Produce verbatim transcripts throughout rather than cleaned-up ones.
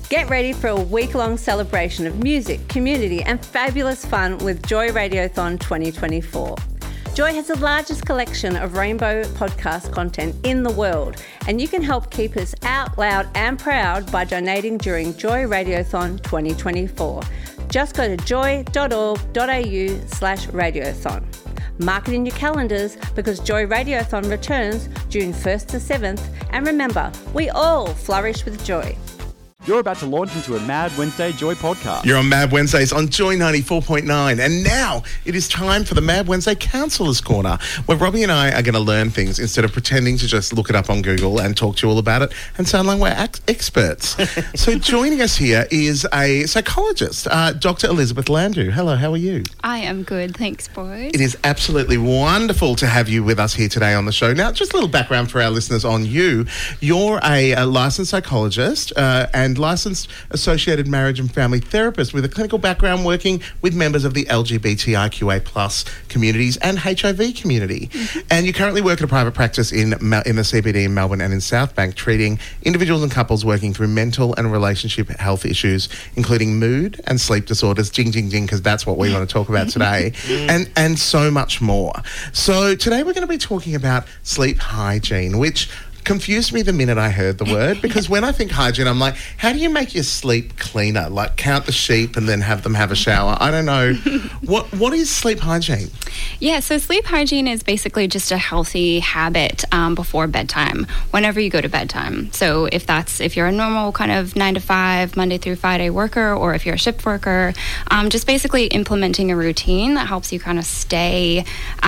Get ready for a week-long celebration of music, community and fabulous fun with Joy Radiothon twenty twenty-four. Joy has the largest collection of rainbow podcast content in the world, and you can help keep us out loud and proud by donating during Joy Radiothon twenty twenty-four. Just go to joy.org.au slash radiothon. Mark it in your calendars because Joy Radiothon returns June first to seventh, and remember, we all flourish with joy. You're about to launch into a Mad Wednesday Joy podcast. You're on Mad Wednesdays on Joy ninety-four point nine. And now it is time for the Mad Wednesday Counsellor's Corner, where Robbie and I are going to learn things instead of pretending to just look it up on Google and talk to you all about it and sound like we're ex- experts. So joining us here is a psychologist, uh, Doctor Elizabeth Landau. Hello, how are you? I am good, thanks, boys. It is absolutely wonderful to have you with us here today on the show. Now, just a little background for our listeners on you. You're a, a licensed psychologist uh, and licensed associated marriage and family therapist with a clinical background working with members of the L G B T I Q A plus communities and H I V community. Mm-hmm. And you currently work at a private practice in in the C B D in Melbourne and in South Bank, treating individuals and couples working through mental and relationship health issues, including mood and sleep disorders, jing, jing, jing, because that's what we want to talk about today, and, and so much more. So today we're going to be talking about sleep hygiene, which confused me the minute I heard the word, because when I think hygiene, I'm like, how do you make your sleep cleaner? Like count the sheep and then have them have a shower? I don't know. What What is sleep hygiene? Yeah, so sleep hygiene is basically just a healthy habit um, before bedtime, whenever you go to bedtime. So if that's, if you're a normal kind of nine to five, Monday through Friday worker, or if you're a shift worker, um, just basically implementing a routine that helps you kind of stay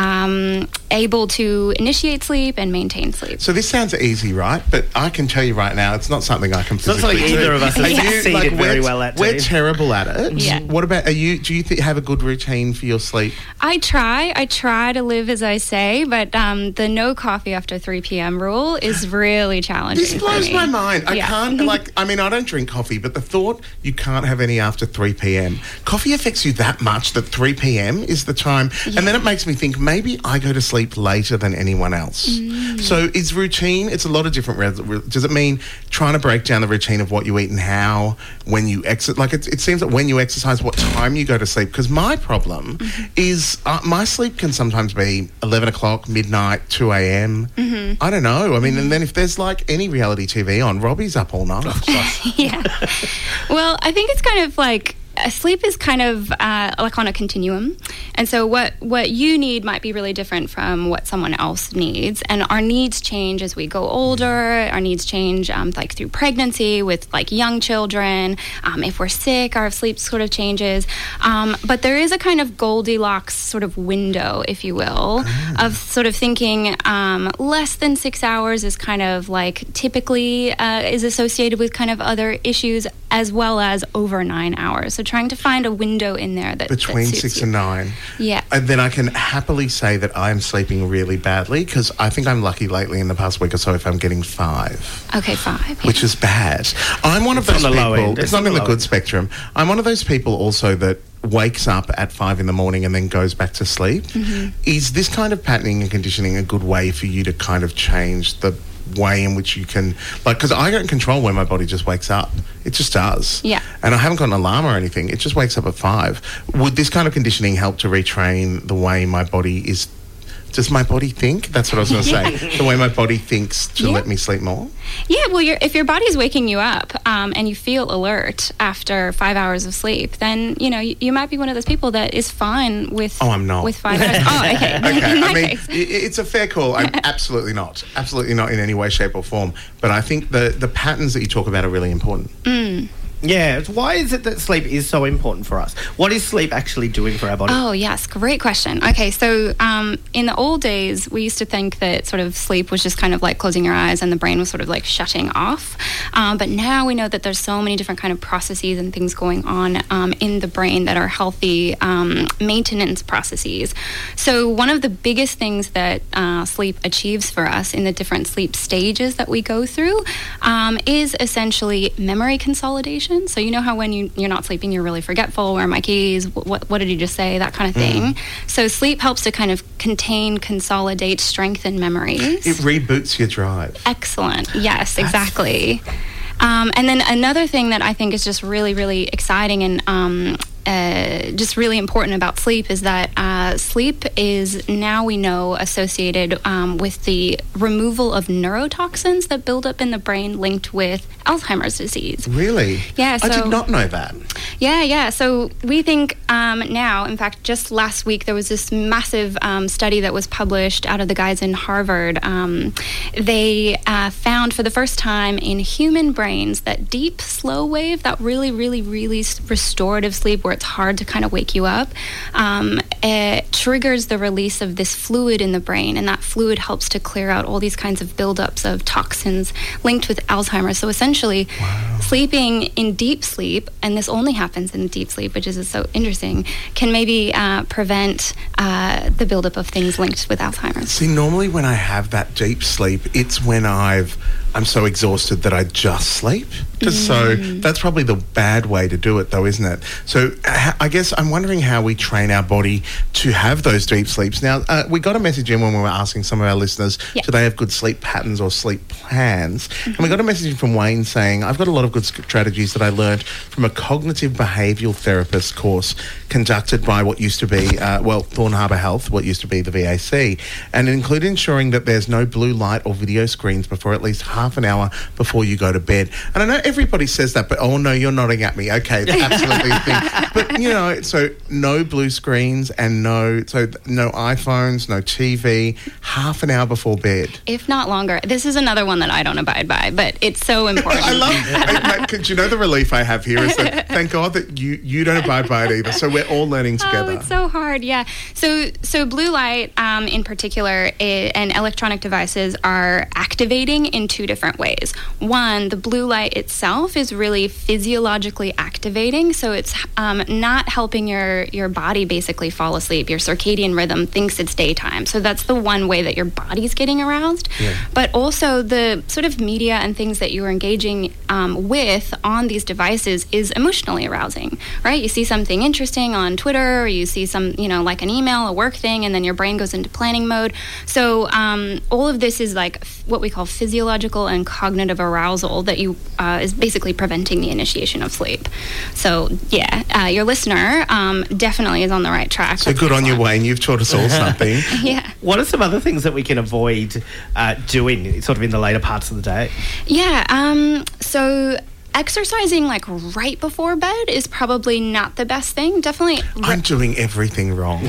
um, able to initiate sleep and maintain sleep. So this sounds easy, right? But I can tell you right now, it's not something I can It's not physically something do. either of us have Are you- succeeded very we're- well at. We're too. terrible at it. Yeah. What about, are you, do you th- have a good routine for your sleep? I try. I try to live as I say, but um, the no coffee after three p.m. rule is really challenging. This blows for me. my mind. I Yeah. can't, like, I mean, I don't drink coffee, but the thought you can't have any after three p.m. Coffee affects you that much that three p.m. is the time. Yeah. And then it makes me think maybe I go to sleep later than anyone else. Mm. So is routine, it's a lot of different, res- re- does it mean trying to break down the routine of what you eat and how, when you exit, like it, it seems that when you exercise, what time you go to sleep? Because my problem Mm-hmm. is uh, my sleep can sometimes be eleven o'clock, midnight, two a.m. Mm-hmm. I don't know. I mean, and then if there's like any reality T V on, Robbie's up all night. Yeah. Well, I think it's kind of like uh, sleep is kind of uh, like on a continuum. And so what, what you need might be really different from what someone else needs. And our needs change as we go older. Our needs change um, like through pregnancy with like young children. Um, if we're sick, our sleep sort of changes. Um, but there is a kind of Goldilocks sort of window, if you will, Ah. of sort of thinking um, less than six hours is kind of like typically uh, is associated with kind of other issues, as well as over nine hours. So trying to find a window in there that Between that suits six you. and nine. Yeah. And then I can happily say that I'm sleeping really badly because I think I'm lucky lately in the past week or so if I'm getting five. Okay, five. Yeah. Which is bad. I'm one of It's those on the people. low end. It's, It's not on in the the low good end. spectrum. I'm one of those people also that wakes up at five in the morning and then goes back to sleep. Mm-hmm. Is this kind of patterning and conditioning a good way for you to kind of change the way in which you can, like, because I don't control when my body just wakes up. It just does. Yeah. And I haven't got an alarm or anything. It just wakes up at five. Would this kind of conditioning help to retrain the way my body is? Does my body think? That's what I was going to say. The way my body thinks to Yeah. let me sleep more? Yeah, well, you're, if your body's waking you up um, and you feel alert after five hours of sleep, then, you know, you, you might be one of those people that is fine with... Oh, I'm not. With five hours. Oh, okay. Okay, In I that mean, case. i- it's a fair call. I'm absolutely not. Absolutely not in any way, shape or form. But I think the, the patterns that you talk about are really important. Mm. Yeah, it's- why is it that sleep is so important for us? What is sleep actually doing for our body? Oh, yes. Great question. Okay, so um, in the old days, we used to think that sort of sleep was just kind of like closing your eyes and the brain was sort of like shutting off. Um, but now we know that there's so many different kind of processes and things going on um, in the brain that are healthy um, maintenance processes. So one of the biggest things that uh, sleep achieves for us in the different sleep stages that we go through um, is essentially memory consolidation. So you know how when you, you're not sleeping, you're really forgetful, where are my keys, what, what did you just say, that kind of thing. Mm. So sleep helps to kind of contain, consolidate, strengthen memories. It reboots your drive. Excellent. Yes, exactly. Um, and then another thing that I think is just really, really exciting and um, uh, just really important about sleep is that uh, sleep is now we know associated um, with the removal of neurotoxins that build up in the brain linked with Alzheimer's disease. Really? Yeah. So, I did not know that. Yeah, yeah. So we think um, now, in fact, just last week there was this massive um, study that was published out of the guys in Harvard. Um, they uh, found for the first time in human brains that deep, slow wave, that really, really, really restorative sleep where it's hard to kind of wake you up, um, it triggers the release of this fluid in the brain, and that fluid helps to clear out all these kinds of buildups of toxins linked with Alzheimer's. So essentially, wow. sleeping in deep sleep, and this only happens in deep sleep, which is so interesting, can maybe uh, prevent uh, the buildup of things linked with Alzheimer's. See, normally when I have that deep sleep, it's when I've I'm so exhausted that I just sleep. Just mm. So that's probably the bad way to do it, though, isn't it? So I guess I'm wondering how we train our body to have those deep sleeps. Now, uh, we got a message in when we were asking some of our listeners, yep. do they have good sleep patterns or sleep plans? Mm-hmm. And we got a message from Wayne saying, I've got a lot of good strategies that I learned from a cognitive behavioural therapist course conducted by what used to be, uh, well, Thorn Harbour Health, what used to be the V A C, and it included ensuring that there's no blue light or video screens before at least half an hour before you go to bed. And I know everybody says that, but oh no, you're nodding at me. Okay, it's absolutely a thing. But you know, so no blue screens and no, so no iPhones, no T V, half an hour before bed. If not longer. This is another one that I don't abide by, but it's so important. I love it. Mate, you know the relief I have here is that thank God that you, you don't abide by it either. So we're all learning together. Oh, it's so hard, yeah. So so blue light um, in particular it, and electronic devices are activating in two different ways. One, the blue light itself is really physiologically activating, so it's um, not helping your, your body basically fall asleep. Your circadian rhythm thinks it's daytime. So that's the one way that your body's getting aroused. Yeah. But also the sort of media and things that you're engaging um, with on these devices is emotionally arousing, right? You see something interesting on Twitter, or you see some, you know, like an email, a work thing, and then your brain goes into planning mode. So um, all of this is like f- what we call physiological and cognitive arousal that you uh, is basically preventing the initiation of sleep. So yeah, uh, your listener um, definitely is on the right track. So good on you, Wayne. You've taught us all something. Yeah. What are some other things that we can avoid uh, doing sort of in the later parts of the day? Yeah. Um, so exercising like right before bed is probably not the best thing. Definitely. Re- I'm doing everything wrong.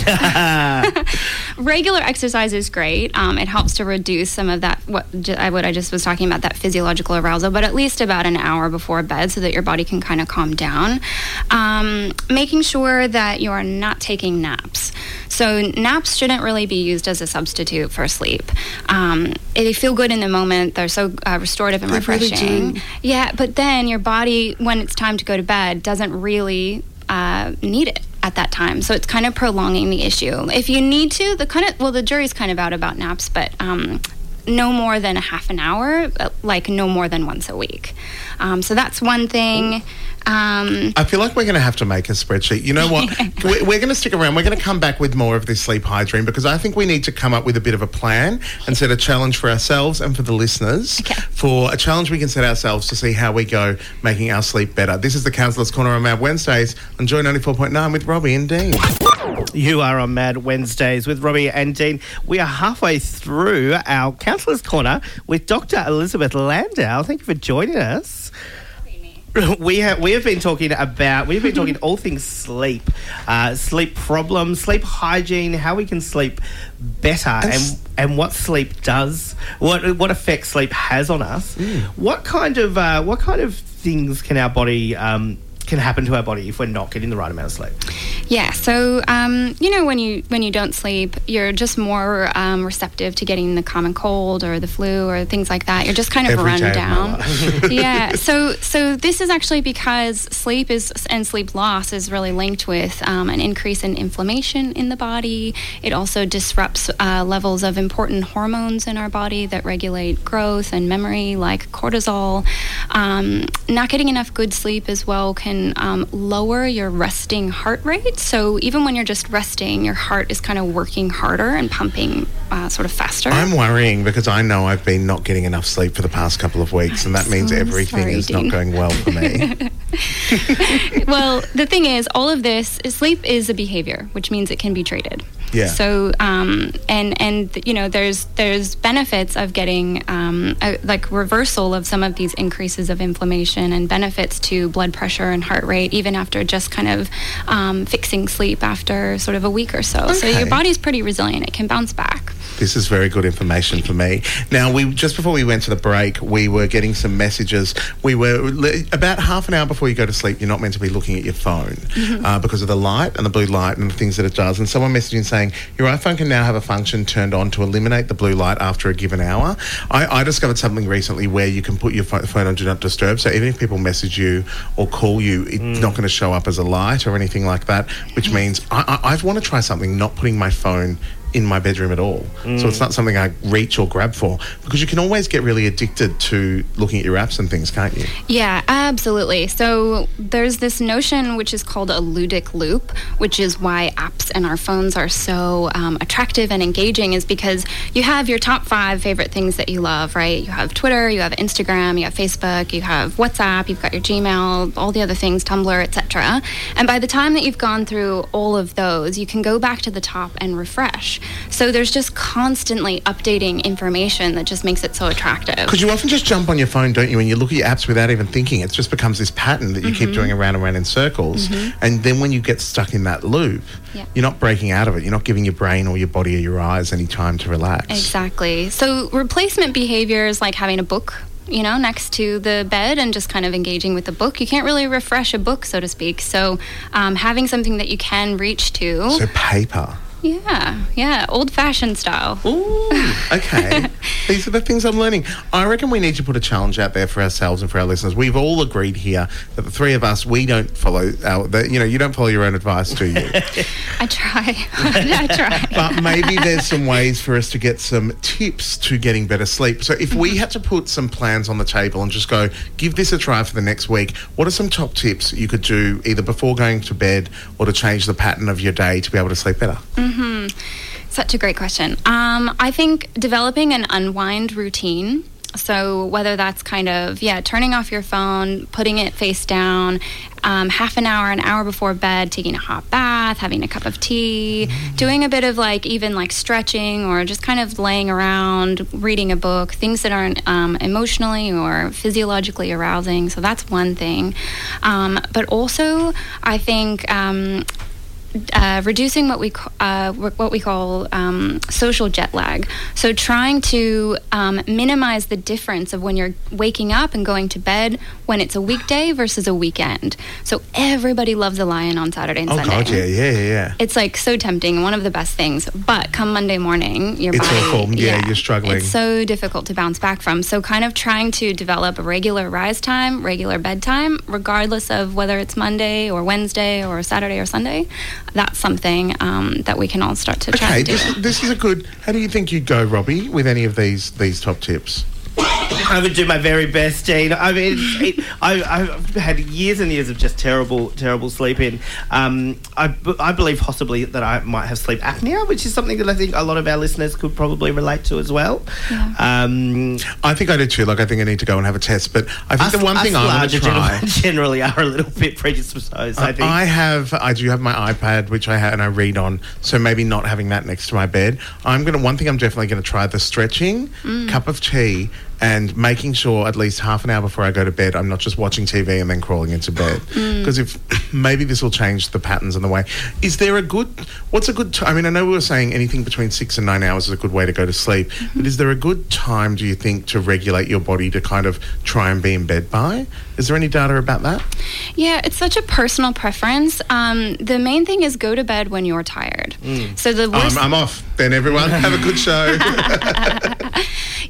Regular exercise is great. Um, it helps to reduce some of that, what, what I just was talking about, that physiological arousal, but at least about an hour before bed so that your body can kind of calm down. Um, making sure that you are not taking naps. So naps shouldn't really be used as a substitute for sleep. Um, they feel good in the moment. They're so uh, restorative and they refreshing. Really do. Yeah, but then your body, when it's time to go to bed, doesn't really uh, need it at that time. So it's kind of prolonging the issue. If you need to, the kind of well, the jury's kind of out about naps, but um, no more than a half an hour, like no more than once a week. Um, so that's one thing. Um, I feel like we're going to have to make a spreadsheet. You know what? we're we're going to stick around. We're going to come back with more of this sleep hygiene because I think we need to come up with a bit of a plan and set a challenge for ourselves and for the listeners. Okay. For a challenge we can set ourselves to see how we go making our sleep better. This is the Counsellor's Corner on Mad Wednesdays on Joy ninety-four point nine with Robbie and Dean. You are on Mad Wednesdays with Robbie and Dean. We are halfway through our Counsellor's Corner with Doctor Elizabeth Landau. Thank you for joining us. We have we have been talking about we've been talking all things sleep, uh, sleep problems, sleep hygiene, how we can sleep better, and and what sleep does, what what effect sleep has on us. Mm. What kind of uh, what kind of things can our body um, can happen to our body if we're not getting the right amount of sleep? Yeah, so um, you know when you when you don't sleep, you're just more um, receptive to getting the common cold or the flu or things like that. You're just kind of Every run day down. Of my life. Yeah, so so this is actually because sleep is and sleep loss is really linked with um, an increase in inflammation in the body. It also disrupts uh, levels of important hormones in our body that regulate growth and memory, like cortisol. Um, not getting enough good sleep as well can um, lower your resting heart rate. so even when you're just resting, your heart is kind of working harder and pumping uh, sort of faster. I'm worrying because I know I've been not getting enough sleep for the past couple of weeks, and that I'm means so everything sorry, is Dean. not going well for me. Well, the thing is, all of this, sleep is a behavior, which means it can be traded. Yeah. So, um, and and you know, there's there's benefits of getting um, a, like reversal of some of these increases of inflammation, and benefits to blood pressure and heart rate, even after just kind of um, fixing sleep after sort of a week or so. So Okay. your body's pretty resilient; it can bounce back. This is very good information for me. Now, we just before we went to the break, we were getting some messages. We were about half an hour before you go to sleep, you're not meant to be looking at your phone Mm-hmm. uh, because of the light and the blue light and the things that it does. And someone messaging saying, your iPhone can now have a function turned on to eliminate the blue light after a given hour. I, I discovered something recently where you can put your pho- phone on Do Not Disturb, so even if people message you or call you, it's Mm. not going to show up as a light or anything like that, which means I, I, I want to try something, not putting my phone in my bedroom at all. Mm. So it's not something I reach or grab for, because you can always get really addicted to looking at your apps and things, can't you? Yeah, absolutely. So there's this notion which is called a ludic loop, which is why apps and our phones are so um, attractive and engaging, is because you have your top five favorite things that you love, right? You have Twitter, you have Instagram, you have Facebook, you have WhatsApp, you've got your Gmail, all the other things, Tumblr, et cetera. And by the time that you've gone through all of those, you can go back to the top and refresh. So there's just constantly updating information that just makes it so attractive. Because you often just jump on your phone, don't you, and you look at your apps without even thinking. It just becomes this pattern that you Mm-hmm. keep doing around and around in circles. Mm-hmm. And then when you get stuck in that loop, Yeah. you're not breaking out of it. You're not giving your brain or your body or your eyes any time to relax. Exactly. So replacement behaviors like having a book, you know, next to the bed and just kind of engaging with the book. You can't really refresh a book, so to speak. So um, having something that you can reach to. So paper. Yeah, yeah, old-fashioned style. Ooh, okay. These are the things I'm learning. I reckon we need to put a challenge out there for ourselves and for our listeners. We've all agreed here that the three of us, we don't follow our, the, you know, you don't follow your own advice, do you? I try. I try. But maybe there's some ways for us to get some tips to getting better sleep. So if we had to put some plans on the table and just go, give this a try for the next week, what are some top tips you could do either before going to bed or to change the pattern of your day to be able to sleep better? Mm-hmm. Such a great question. Um, I think developing an unwind routine. So whether that's kind of, yeah, turning off your phone, putting it face down, um, half an hour, an hour before bed, taking a hot bath, having a cup of tea, doing a bit of like even like stretching or just kind of laying around, reading a book, things that aren't um, emotionally or physiologically arousing. So that's one thing. Um, but also, I think um, Uh, reducing what we ca- uh, what we call um, social jet lag. So trying to um, minimize the difference of when you're waking up and going to bed when it's a weekday versus a weekend. So everybody loves a Lion on Saturday and Oh, Sunday. God, yeah, yeah, yeah, yeah. It's like so tempting, one of the best things. But come Monday morning, your It's body, awful. Yeah, you're struggling. It's so difficult to bounce back from. So kind of trying to develop a regular rise time, regular bedtime, regardless of whether it's Monday or Wednesday or Saturday or Sunday. That's something um, that we can all start to try Okay, to do. this, this is a good... How do you think you'd go, Robbie, with any of these these top tips? I would do my very best, Dean. I mean, it, it, I, I've had years and years of just terrible, terrible sleeping. Um, I, b- I believe possibly that I might have sleep apnea, which is something that I think a lot of our listeners could probably relate to as well. Yeah. Um, I think I do too. Like, I think I need to go and have a test. But I think us, the one us thing I want larger to try... gentlemen generally are a little bit predisposed, I think. I have, I do have my iPad, which I have and I read on. So maybe not having that next to my bed. I'm gonna. One thing I'm definitely gonna try: the stretching, cup of tea, and making sure at least half an hour before I go to bed, I'm not just watching T V and then crawling into bed. Because if maybe this will change the patterns and the way. Is there a good? What's a good? T- I mean, I know we were saying anything between six and nine hours is a good way to go to sleep. But is there a good time, do you think, to regulate your body to kind of try and be in bed by? Is there any data about that? Yeah, it's such a personal preference. Um, the main thing is go to bed when you're tired. So the worst... I'm, I'm off. Then everyone have a good show.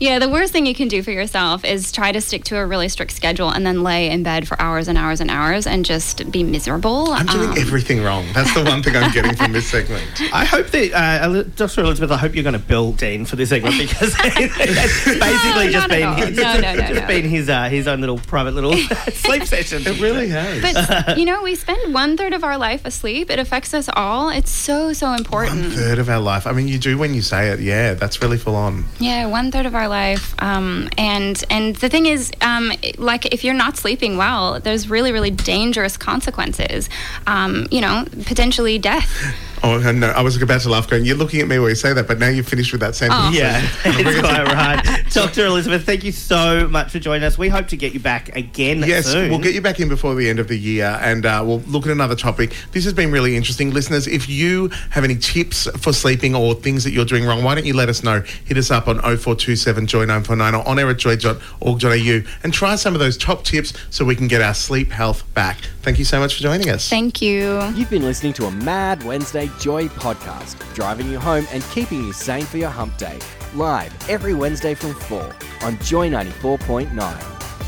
Yeah, the worst thing you can do for yourself is try to stick to a really strict schedule and then lay in bed for hours and hours and hours and just be miserable. I'm doing Um, everything wrong. That's the one thing I'm getting from this segment. I hope that, uh, Doctor Elizabeth, I hope you're going to bill Dean for this segment because it's basically No, just not been at all. his, No, no, no, just no. been his, uh, his own little private little sleep session. It really has. But, you know, we spend one third of our life asleep. It affects us all. It's so, so important. One third of our life. I mean, you do when you say it. Yeah, that's really full on. Yeah, one third of our life. Um, and and the thing is, um, like, if you're not sleeping well, there's really, really dangerous consequences. Um, you know, potentially death. Oh, no, I was about to laugh going, you're looking at me while you say that, but now you've finished with that sentence. Oh. Yeah, it's quite right. Doctor Elizabeth, thank you so much for joining us. We hope to get you back again Yes, soon. we'll get you back in before the end of the year and uh, we'll look at another topic. This has been really interesting. Listeners, if you have any tips for sleeping or things that you're doing wrong, why don't you let us know? Hit us up on oh four two seven joy nine four nine or on air at joy dot org dot a u and try some of those top tips so we can get our sleep health back. Thank you so much for joining us. Thank you. You've been listening to a Mad Wednesday Joy podcast, driving you home and keeping you sane for your hump day. Live every Wednesday from four on Joy ninety-four point nine.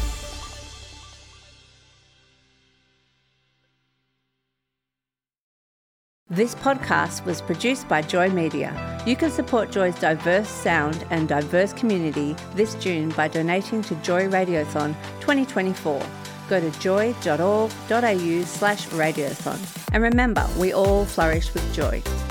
This podcast was produced by Joy Media. You can support Joy's diverse sound and diverse community this June by donating to Joy Radiothon twenty twenty-four. Go to joy dot org dot a u slash radiothon. And remember, we all flourish with joy.